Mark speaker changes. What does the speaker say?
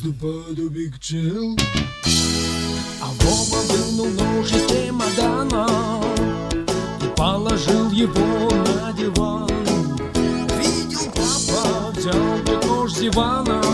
Speaker 1: наступает биг чил.
Speaker 2: А Вова вынул нож из чемодана и положил его на диван. Видел папа, взял тот нож с дивана